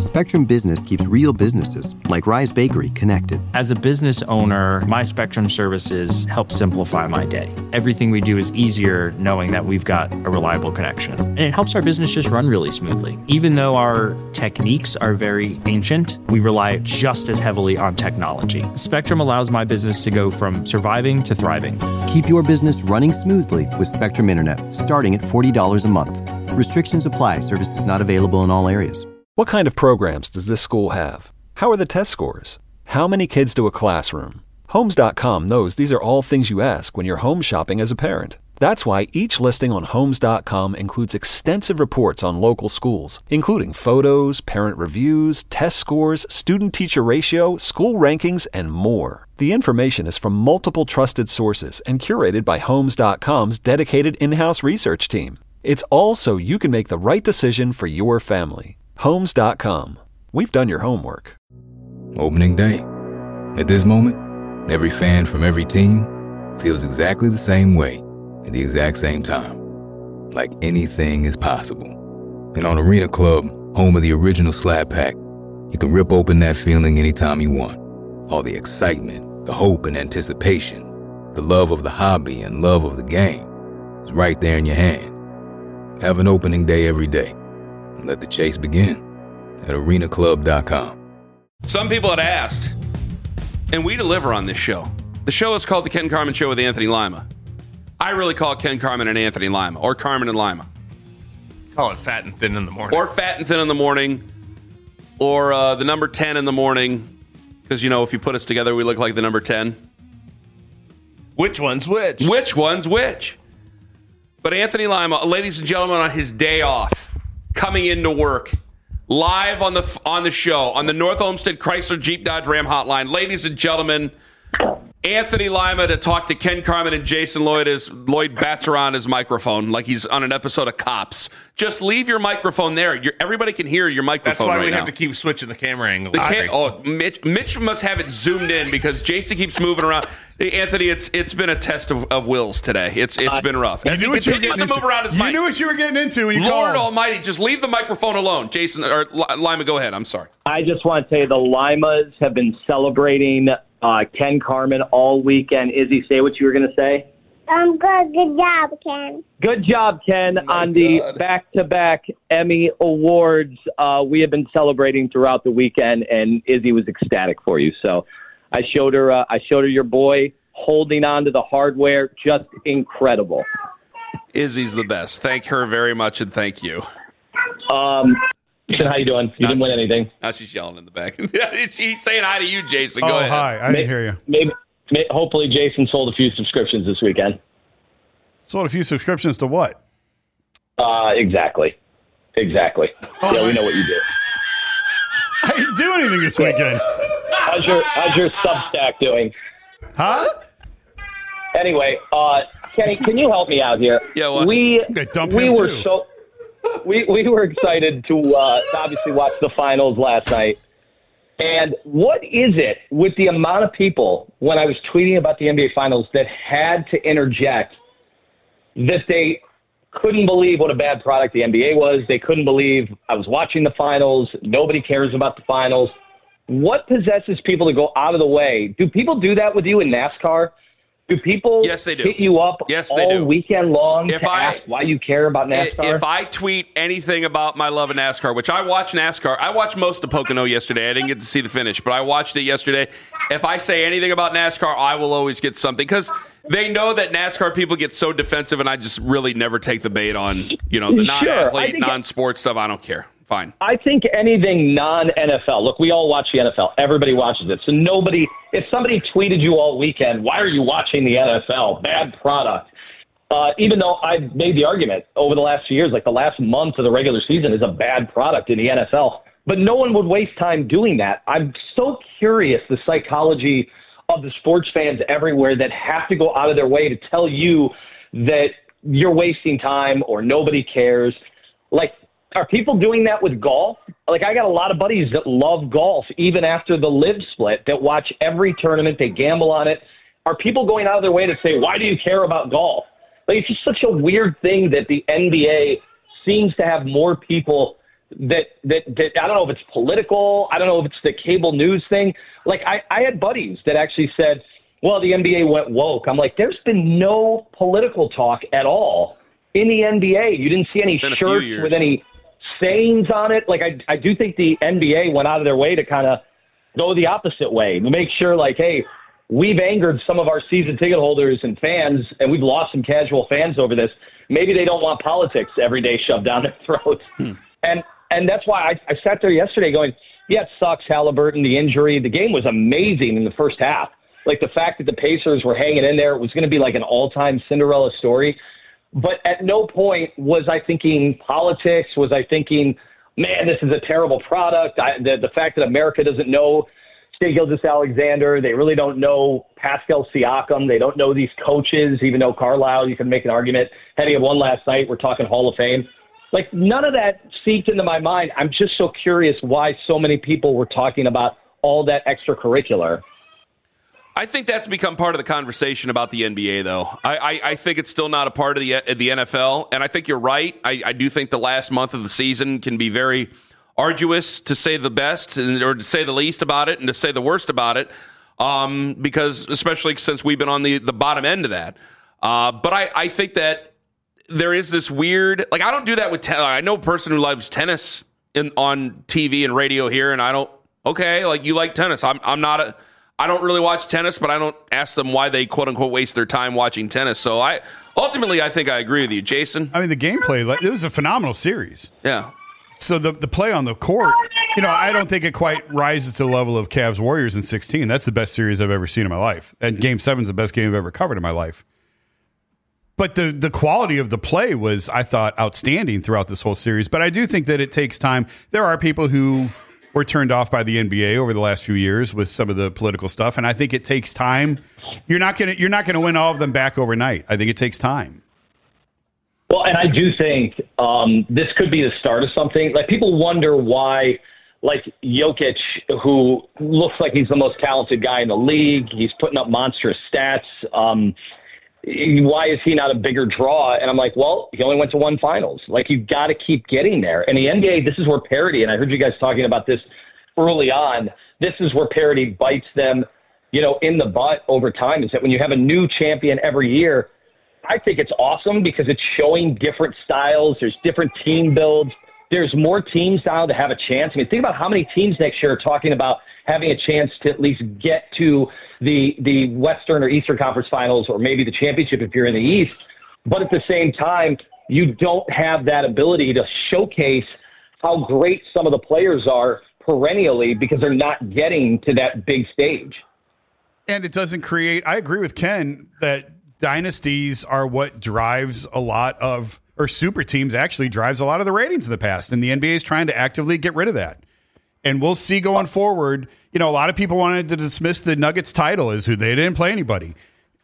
Spectrum Business keeps real businesses, like Rise Bakery, connected. As a business owner, my Spectrum services help simplify my day. Everything we do is easier knowing that we've got a reliable connection. And it helps our business just run really smoothly. Even though our techniques are very ancient, we rely just as heavily on technology. Spectrum allows my business to go from surviving to thriving. Keep your business running smoothly with Spectrum Internet, starting at $40 a month. Restrictions apply. Services not available in all areas. What kind of programs does this school have? How are the test scores? How many kids do a classroom? Homes.com knows these are all things you ask when you're home shopping as a parent. That's why each listing on Homes.com includes extensive reports on local schools, including photos, parent reviews, test scores, student-teacher ratio, school rankings, and more. The information is from multiple trusted sources and curated by Homes.com's dedicated in-house research team. It's all so you can make the right decision for your family. Homes.com. We've done your homework. Opening day. At this moment, every fan from every team feels exactly the same way at the exact same time. Like anything is possible. And on Arena Club, home of the original Slab Pack, you can rip open that feeling anytime you want. All the excitement, the hope and anticipation, the love of the hobby and love of the game is right there in your hand. Have an opening day every day. Let the chase begin at arenaclub.com. Some people had asked, and we deliver on this show. The show is called The Ken Carman Show with Anthony Lima. I really call it Ken Carman and Anthony Lima, or Carman and Lima. Call it Fat and Thin in the morning. Or Fat and Thin in the morning, or the number 10 in the morning, because, you know, if you put us together, we look like the number 10. Which one's which? Which one's which? But Anthony Lima, ladies and gentlemen, on his day off, coming into work, live on the show, on the North Olmsted Chrysler Jeep Dodge Ram hotline. Ladies and gentlemen, Anthony Lima to talk to Ken Carman and Jason Lloyd as Lloyd bats around his microphone like he's on an episode of Cops. Just leave your microphone there. Everybody can hear your microphone right now. That's why we have to keep switching the camera angle. Mitch must have it zoomed in because Jason keeps moving around. Anthony, it's been a test of wills today. It's been rough. As he continues to move around his mic. You knew what you were getting into when you Lord called. Almighty, just leave the microphone alone. Jason, or Lima, go ahead. I'm sorry. I just want to say the Limas have been celebrating Ken Carman all weekend. Izzy, say what you were going to say. Good. Good job, Ken. Good job, Ken, on the back-to-back Emmy Awards. We have been celebrating throughout the weekend, and Izzy was ecstatic for you. So I showed her your boy holding on to the hardware. Just incredible. Izzy's the best. Thank her very much, and thank you. Jason, how you doing? You didn't win anything. Now she's yelling in the back. He's saying hi to you, Jason. Go ahead. Hi. I didn't hear you. Hopefully Jason sold a few subscriptions this weekend. Sold a few subscriptions to what? Exactly. Yeah, we know what you do. I didn't do anything this weekend. How's your Substack doing? Huh? Anyway, Kenny, can you help me out here? Yeah, what? We were excited to obviously watch the finals last night. And what is it with the amount of people, when I was tweeting about the NBA Finals, that had to interject that they couldn't believe what a bad product the NBA was. They couldn't believe I was watching the finals. Nobody cares about the finals. What possesses people to go out of the way? Do people do that with you in NASCAR? Do people hit you up all weekend long to ask why you care about NASCAR? If I tweet anything about my love of NASCAR, which I watch NASCAR, I watched most of Pocono yesterday. I didn't get to see the finish, but I watched it yesterday. If I say anything about NASCAR, I will always get something because they know that NASCAR people get so defensive, and I just really never take the bait on the non-athlete, non-sport stuff. I don't care. Fine. I think anything non-NFL. Look, we all watch the NFL. Everybody watches it. So if somebody tweeted you all weekend, why are you watching the NFL? Bad product. Even though I've made the argument over the last few years, like the last month of the regular season is a bad product in the NFL. But no one would waste time doing that. I'm so curious the psychology of the sports fans everywhere that have to go out of their way to tell you that you're wasting time or nobody cares. Like, are people doing that with golf? Like, I got a lot of buddies that love golf, even after the LIV split, that watch every tournament. They gamble on it. Are people going out of their way to say, why do you care about golf? Like, it's just such a weird thing that the NBA seems to have more people that I don't know if it's political. I don't know if it's the cable news thing. Like I had buddies that actually said, well, the NBA went woke. I'm like, there's been no political talk at all in the NBA. You didn't see any shirts with any sayings on it. Like I do think the NBA went out of their way to kind of go the opposite way to make sure, like, hey, we've angered some of our season ticket holders and fans, and we've lost some casual fans over this. Maybe they don't want politics every day shoved down their throats. And that's why I sat there yesterday going, yeah, it sucks, Halliburton, the injury. The game was amazing in the first half. Like the fact that the Pacers were hanging in there, it was going to be like an all-time Cinderella story. But at no point was I thinking politics, was I thinking, man, this is a terrible product. The fact that America doesn't know Shai Gilgeous-Alexander, they really don't know Pascal Siakam, they don't know these coaches, even though Carlisle, you can make an argument, had he had one last night, we're talking Hall of Fame. Like, none of that seeped into my mind. I'm just so curious why so many people were talking about all that extracurricular. I think that's become part of the conversation about the NBA, though. I think it's still not a part of the NFL, and I think you're right. I do think the last month of the season can be very arduous, to say the best, or to say the least about it, and to say the worst about it, because especially since we've been on the bottom end of that. But I think that there is this weird, like, I don't do that with tennis. I know a person who loves tennis on TV and radio here, and I don't, okay, like, you like tennis. I don't really watch tennis, but I don't ask them why they, quote unquote, waste their time watching tennis. So I think I agree with you, Jason. I mean, the gameplay, it was a phenomenal series. Yeah. So the play on the court, I don't think it quite rises to the level of Cavs Warriors in 16. That's the best series I've ever seen in my life. And Game 7 is the best game I've ever covered in my life. But the quality of the play was, I thought, outstanding throughout this whole series. But I do think that it takes time. There are people who were turned off by the NBA over the last few years with some of the political stuff, and I think it takes time. You're not gonna win all of them back overnight. I think it takes time. Well, and I do think this could be the start of something. Like, people wonder why, like, Jokic, who looks like he's the most talented guy in the league, he's putting up monstrous stats. Why is he not a bigger draw? And I'm like, well, he only went to one finals. Like, you've got to keep getting there. And the NBA, this is where parity, and I heard you guys talking about this early on, this is where parity bites them, in the butt over time, is that when you have a new champion every year, I think it's awesome because it's showing different styles. There's different team builds. There's more teams now to have a chance. I mean, think about how many teams next year are talking about having a chance to at least get to the Western or Eastern Conference Finals, or maybe the championship if you're in the East. But at the same time, you don't have that ability to showcase how great some of the players are perennially because they're not getting to that big stage. And it doesn't create, I agree with Ken, that dynasties are what drives a lot of, or super teams actually drives a lot of the ratings in the past. And the NBA is trying to actively get rid of that. And we'll see going forward. A lot of people wanted to dismiss the Nuggets title as who they didn't play anybody.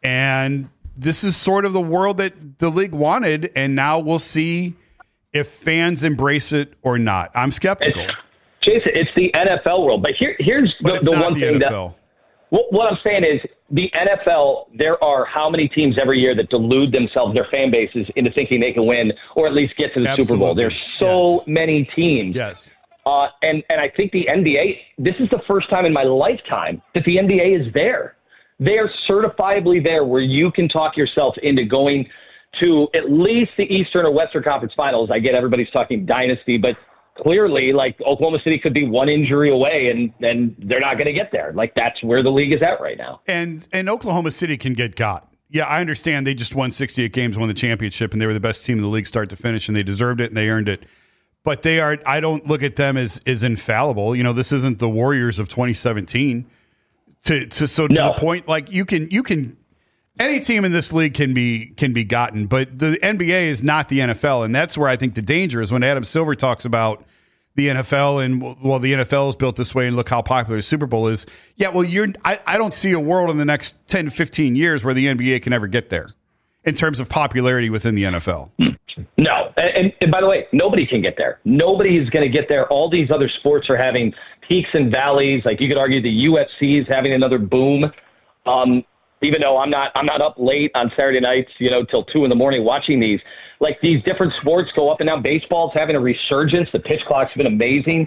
And this is sort of the world that the league wanted. And now we'll see if fans embrace it or not. I'm skeptical. Jason, it's the NFL world. But here's the one thing NFL. What I'm saying is, the NFL, there are how many teams every year that delude themselves, their fan bases, into thinking they can win or at least get to the Super Bowl. There's so many teams. Yes. And I think the NBA, this is the first time in my lifetime that the NBA is there. They are certifiably there where you can talk yourself into going to at least the Eastern or Western Conference Finals. I get everybody's talking dynasty, but clearly, like, Oklahoma City could be one injury away and they're not going to get there. Like, that's where the league is at right now. And Oklahoma City can get got. Yeah, I understand they just won 68 games, won the championship, and they were the best team in the league start to finish, and they deserved it and they earned it. But they are, I don't look at them as infallible. This isn't the Warriors of 2017. To the point, like, you can any team in this league can be gotten, but the NBA is not the NFL, and that's where I think the danger is when Adam Silver talks about the NFL and, well, the NFL is built this way and look how popular the Super Bowl is. Yeah, well, I don't see a world in the next 10 to 15 years where the NBA can ever get there in terms of popularity within the NFL. No. And by the way, nobody can get there. Nobody is going to get there. All these other sports are having peaks and valleys. Like, you could argue the UFC is having another boom. Even though I'm not up late on Saturday nights, till 2 a.m. watching these. like these different sports go up and down. Baseball's having a resurgence. The pitch clock's been amazing.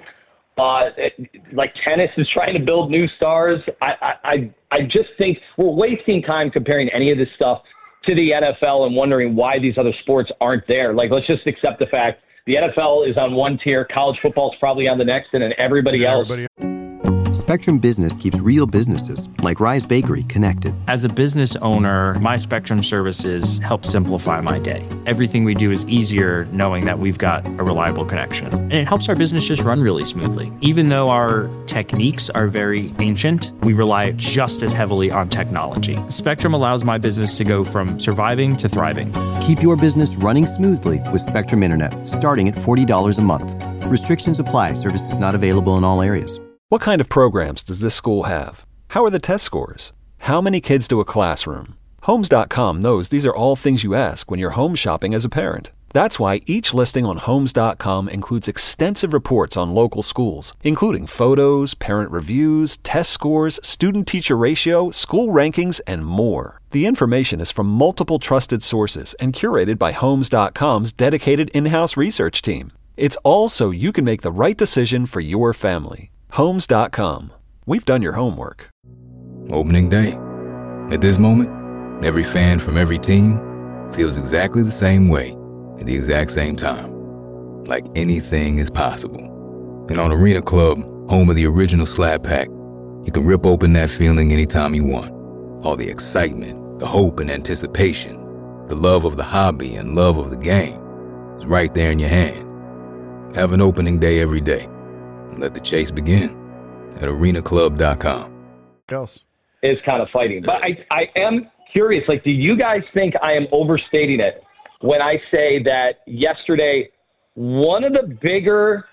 Like tennis is trying to build new stars. I just think we're wasting time comparing any of this stuff to the NFL and wondering why these other sports aren't there. Like, let's just accept the fact the NFL is on one tier, college football is probably on the next, and then everybody else. Spectrum Business keeps real businesses, like Rise Bakery, connected. As a business owner, my Spectrum services help simplify my day. Everything we do is easier knowing that we've got a reliable connection. And it helps our business just run really smoothly. Even though our techniques are very ancient, we rely just as heavily on technology. Spectrum allows my business to go from surviving to thriving. Keep your business running smoothly with Spectrum Internet, starting at $40 a month. Restrictions apply. Services not available in all areas. What kind of programs does this school have? How are the test scores? How many kids do a classroom? Homes.com knows these are all things you ask when you're home shopping as a parent. That's why each listing on Homes.com includes extensive reports on local schools, including photos, parent reviews, test scores, student-teacher ratio, school rankings, and more. The information is from multiple trusted sources and curated by Homes.com's dedicated in-house research team. It's all so you can make the right decision for your family. Homes.com. We've done your homework. Opening day. At this moment, every fan from every team feels exactly the same way at the exact same time. Like anything is possible. And on Arena Club, home of the original Slab Pack, you can rip open that feeling anytime you want. All the excitement, the hope and anticipation, the love of the hobby and love of the game is right there in your hand. Have an opening day every day. Let the chase begin at arenaclub.com. Else is kind of fighting. But I am curious, like, do you guys think I am overstating it when I say that yesterday, one of the bigger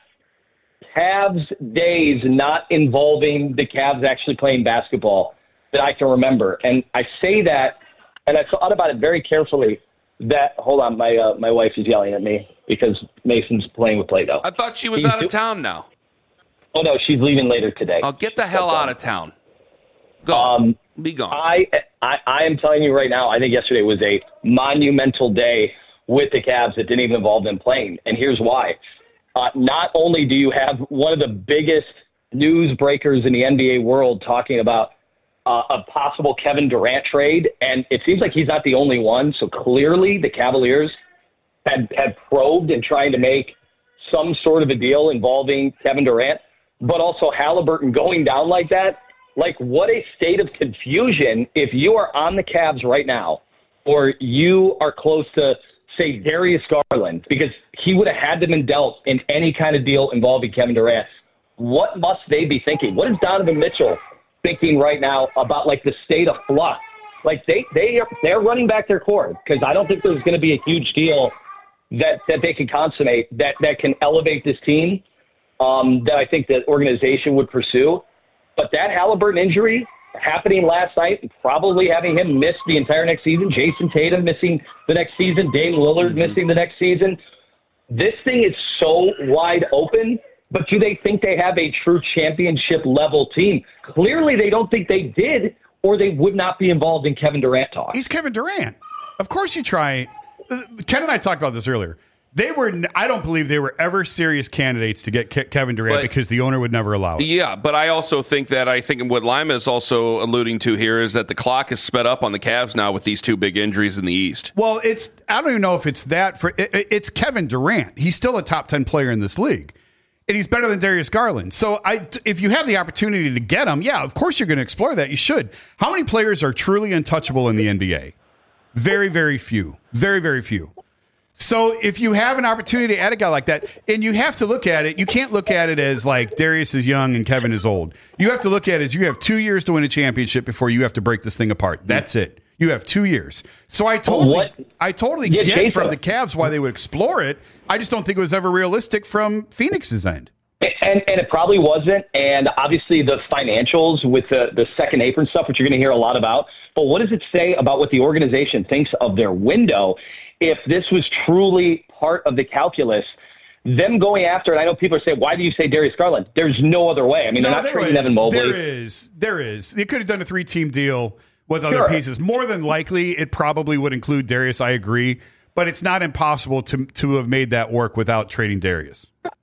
Cavs days not involving the Cavs actually playing basketball that I can remember? And I say that, and I thought about it very carefully, that, hold on, my wife is yelling at me because Mason's playing with Play-Doh. I thought she was out of town now. Oh, no, she's leaving later today. I'll get the hell out of town. Go. Be gone. I am telling you right now, I think yesterday was a monumental day with the Cavs that didn't even involve them playing. And here's why. Not only do you have one of the biggest news breakers in the NBA world talking about a possible Kevin Durant trade, and it seems like he's not the only one. So clearly the Cavaliers had probed and trying to make some sort of a deal involving Kevin Durant. But also Halliburton going down like that, like what a state of confusion if you are on the Cavs right now or you are close to, say, Darius Garland, because he would have had to been dealt in any kind of deal involving Kevin Durant. What must they be thinking? What is Donovan Mitchell thinking right now about, like, the state of flux? Like, they're running back their core because I don't think there's going to be a huge deal that they can consummate that can elevate this team. That I think the organization would pursue. But that Halliburton injury happening last night and probably having him miss the entire next season, Jason Tatum missing the next season, Dame Lillard missing the next season, this thing is so wide open. But do they think they have a true championship-level team? Clearly they don't think they did, or they would not be involved in Kevin Durant talk. He's Kevin Durant. Of course you try. Ken and I talked about this earlier. I don't believe they were ever serious candidates to get Kevin Durant because the owner would never allow it. Yeah, but I also think what Lima is also alluding to here is that the clock is sped up on the Cavs now with these two big injuries in the East. Well, I don't even know if it's that. It's Kevin Durant. He's still a top 10 player in this league. And he's better than Darius Garland. So if you have the opportunity to get him, yeah, of course you're going to explore that. You should. How many players are truly untouchable in the NBA? Very, very few. Very, very few. So if you have an opportunity to add a guy like that, and you have to look at it, you can't look at it as like Darius is young and Kevin is old. You have to look at it as you have 2 years to win a championship before you have to break this thing apart. That's it. You have 2 years. So I totally get from the Cavs why they would explore it. I just don't think it was ever realistic from Phoenix's end. And it probably wasn't. And obviously the financials with the second apron stuff, which you're going to hear a lot about. But what does it say about what the organization thinks of their window? If this was truly part of the calculus, them going after it, I know people are saying, why do you say Darius Garland? There's no other way. I mean, they're not trading Evan Mobley. There is. They could have done a 3-team deal with other pieces. More than likely, it probably would include Darius, I agree. but it's not impossible to have made that work without trading Darius.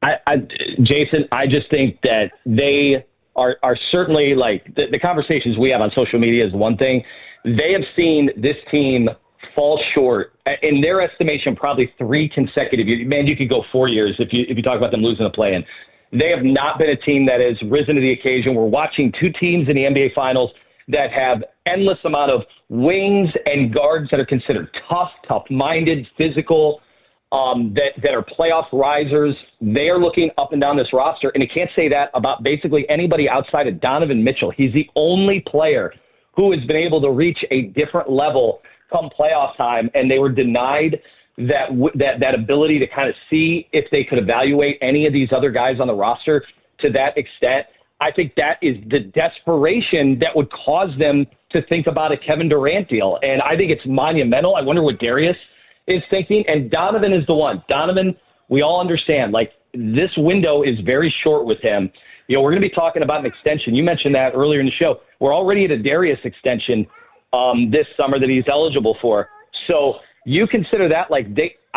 Jason, I just think that they are certainly like the conversations we have on social media is one thing. They have seen this team fall short in their estimation, probably 3 consecutive years. Man, you could go 4 years if you talk about them losing a play-in. They have not been a team that has risen to the occasion. We're watching 2 teams in the NBA Finals that have endless amount of wings and guards that are considered tough-minded, physical, that are playoff risers. They are looking up and down this roster, and you can't say that about basically anybody outside of Donovan Mitchell. He's the only player who has been able to reach a different level come playoff time, and they were denied that ability to kind of see if they could evaluate any of these other guys on the roster to that extent. I think that is the desperation that would cause them to think about a Kevin Durant deal. And I think it's monumental. I wonder what Darius is thinking. And Donovan is the one. Donovan, we all understand, like, this window is very short with him. You know, we're going to be talking about an extension. You mentioned that earlier in the show. We're already at a Darius extension this summer that he's eligible for. So you consider that like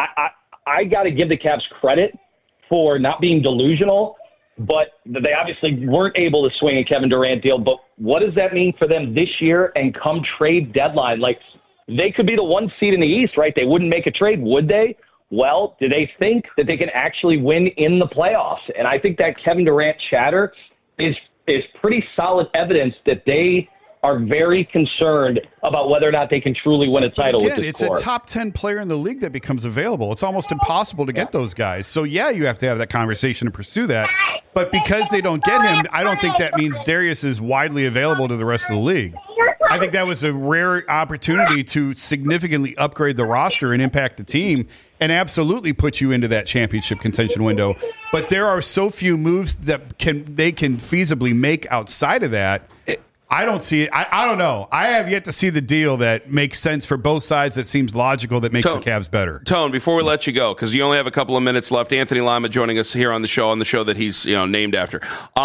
I got to give the Cavs credit for not being delusional, but they obviously weren't able to swing a Kevin Durant deal. But what does that mean for them this year and come trade deadline? Like, they could be the 1 seed in the East, right? They wouldn't make a trade, would they? Well, do they think that they can actually win in the playoffs? And I think that Kevin Durant chatter is pretty solid evidence that they are very concerned about whether or not they can truly win a title with this it's core. A top 10 player in the league that becomes available. It's almost impossible to get those guys. So, yeah, you have to have that conversation and pursue that. But because they don't get him, I don't think that means Darius is widely available to the rest of the league. I think that was a rare opportunity to significantly upgrade the roster and impact the team and absolutely put you into that championship contention window. But there are so few moves that they can feasibly make outside of that. I don't see it. I don't know. I have yet to see the deal that makes sense for both sides, that seems logical, that makes the Cavs better. Tone, before we let you go, because you only have a couple of minutes left, Anthony Lima joining us here on the show that he's named after.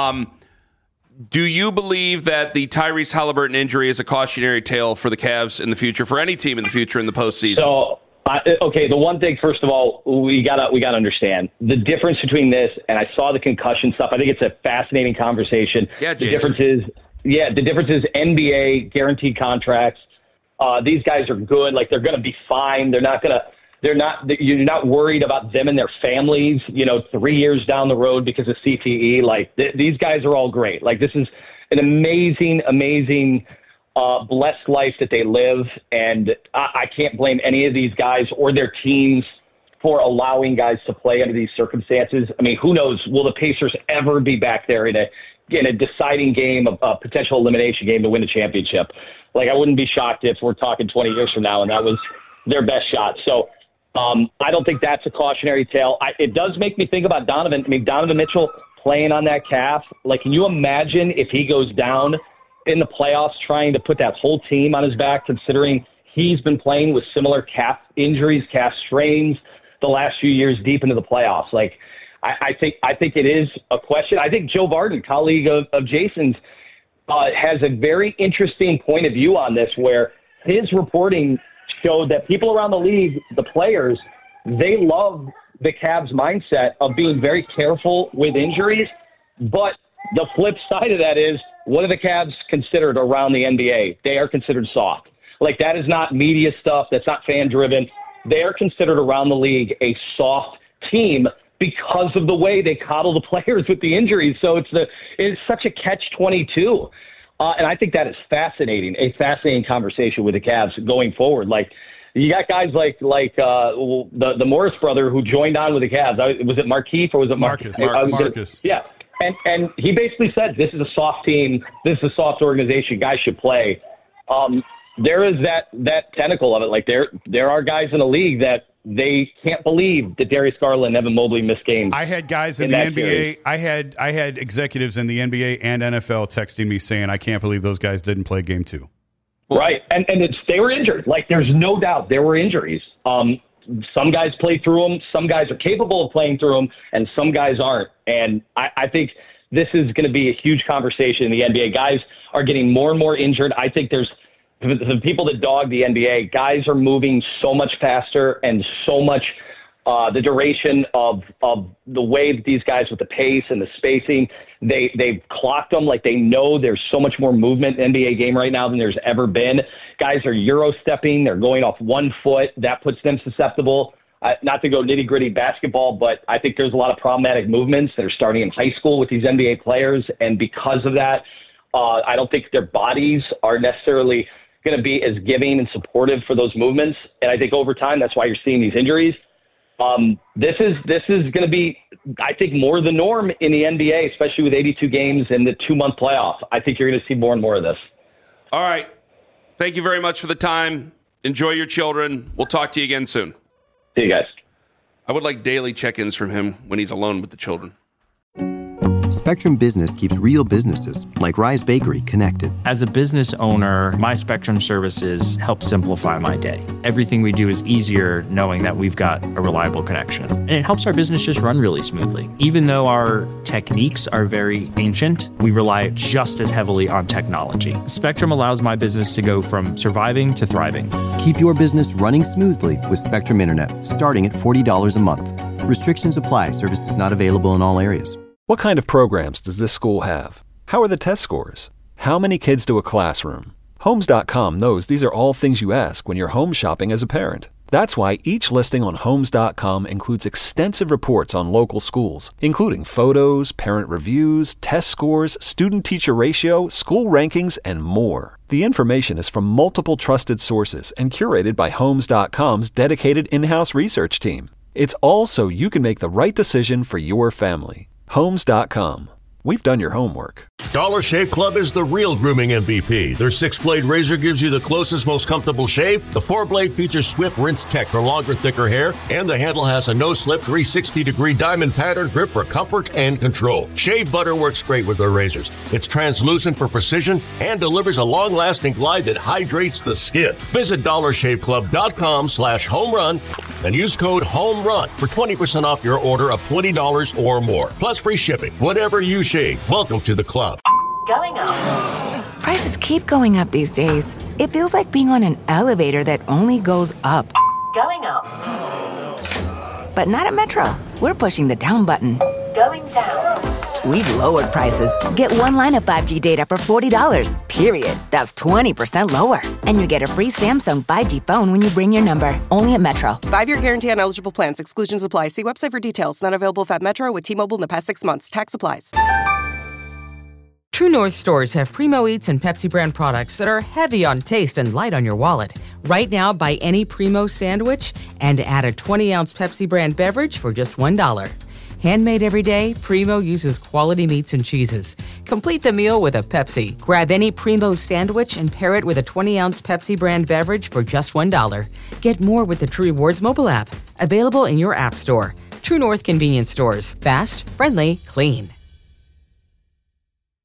Do you believe that the Tyrese Halliburton injury is a cautionary tale for the Cavs in the future, for any team in the future in the postseason? So, the one thing, first of all, we gotta understand the difference between this, and I saw the concussion stuff. I think it's a fascinating conversation. Yeah, Jason. The difference is NBA guaranteed contracts. These guys are good. Like, they're going to be fine. You're not worried about them and their families, 3 years down the road because of CTE. Like, these guys are all great. Like, this is an amazing, blessed life that they live. And I can't blame any of these guys or their teams for allowing guys to play under these circumstances. I mean, who knows? Will the Pacers ever be back there in a deciding game, a potential elimination game to win a championship? Like, I wouldn't be shocked if we're talking 20 years from now and that was their best shot. So I don't think that's a cautionary tale. It does make me think about Donovan. I mean, Donovan Mitchell playing on that calf. Like, can you imagine if he goes down in the playoffs trying to put that whole team on his back, considering he's been playing with similar calf injuries, calf strains the last few years deep into the playoffs? Like, I think it is a question. I think Joe Barton, colleague of Jason's, has a very interesting point of view on this, where his reporting showed that people around the league, the players, they love the Cavs' mindset of being very careful with injuries. But the flip side of that is, what are the Cavs considered around the NBA? They are considered soft. Like, that is not media stuff. That's not fan-driven. They are considered around the league a soft team because of the way they coddle the players with the injuries. So it's such a catch-22. And I think that is fascinating, a fascinating conversation with the Cavs going forward. Like, you got guys like the Morris brother who joined on with the Cavs. Was it Markieff or was it Marcus? Marcus. Yeah. And he basically said, this is a soft team. This is a soft organization. Guys should play. There is that tentacle of it. Like, there are guys in the league that they can't believe that Darius Garland and Evan Mobley missed games. I had guys in the NBA. Series. I had executives in the NBA and NFL texting me saying, I can't believe those guys didn't play game 2. Right. And they were injured. Like, there's no doubt there were injuries. Some guys play through them. Some guys are capable of playing through them, and some guys aren't. And I think this is going to be a huge conversation in the NBA. Guys are getting more and more injured. I think there's the people that dog the NBA, guys are moving so much faster and so much the duration of the way that these guys with the pace and the spacing, they've clocked them. Like, they know there's so much more movement in the NBA game right now than there's ever been. Guys are Euro stepping. They're going off 1 foot. That puts them susceptible. Not to go nitty gritty basketball, but I think there's a lot of problematic movements that are starting in high school with these NBA players. And because of that, I don't think their bodies are necessarily going to be as giving and supportive for those movements. And I think over time, that's why you're seeing these injuries. This is going to be, I think, more the norm in the NBA, especially with 82 games and the 2-month playoff. I think you're going to see more and more of this. All right. Thank you very much for the time. Enjoy your children. We'll talk to you again soon. See you guys. I would like daily check-ins from him when he's alone with the children. Spectrum Business keeps real businesses, like Rise Bakery, connected. As a business owner, my Spectrum services help simplify my day. Everything we do is easier knowing that we've got a reliable connection. And it helps our business just run really smoothly. Even though our techniques are very ancient, we rely just as heavily on technology. Spectrum allows my business to go from surviving to thriving. Keep your business running smoothly with Spectrum Internet, starting at $40 a month. Restrictions apply. Services not available in all areas. What kind of programs does this school have? How are the test scores? How many kids do a classroom? Homes.com knows these are all things you ask when you're home shopping as a parent. That's why each listing on Homes.com includes extensive reports on local schools, including photos, parent reviews, test scores, student-teacher ratio, school rankings, and more. The information is from multiple trusted sources and curated by Homes.com's dedicated in-house research team. It's all so you can make the right decision for your family. Homes.com. We've done your homework. Dollar Shave Club is the real grooming MVP. Their 6-blade razor gives you the closest, most comfortable shave. The 4-blade features swift rinse tech for longer, thicker hair. And the handle has a no-slip 360-degree diamond pattern grip for comfort and control. Shave butter works great with their razors. It's translucent for precision and delivers a long-lasting glide that hydrates the skin. Visit DollarShaveClub.com/homerun and use code HOMERUN for 20% off your order of $20 or more. Plus free shipping. Whatever you shave. Welcome to the club. Going up. Prices keep going up these days. It feels like being on an elevator that only goes up. Going up. But not at Metro. We're pushing the down button. Going down. We've lowered prices. Get one line of 5G data for $40, period. That's 20% lower. And you get a free Samsung 5G phone when you bring your number. Only at Metro. 5-year guarantee on eligible plans. Exclusions apply. See website for details. Not available at Metro with T-Mobile in the past 6 months. Tax applies. True North stores have Primo Eats and Pepsi brand products that are heavy on taste and light on your wallet. Right now, buy any Primo sandwich and add a 20-ounce Pepsi brand beverage for just $1. Handmade every day, Primo uses quality meats and cheeses. Complete the meal with a Pepsi. Grab any Primo sandwich and pair it with a 20-ounce Pepsi brand beverage for just $1. Get more with the True Rewards mobile app. Available in your app store. True North convenience stores. Fast, friendly, clean.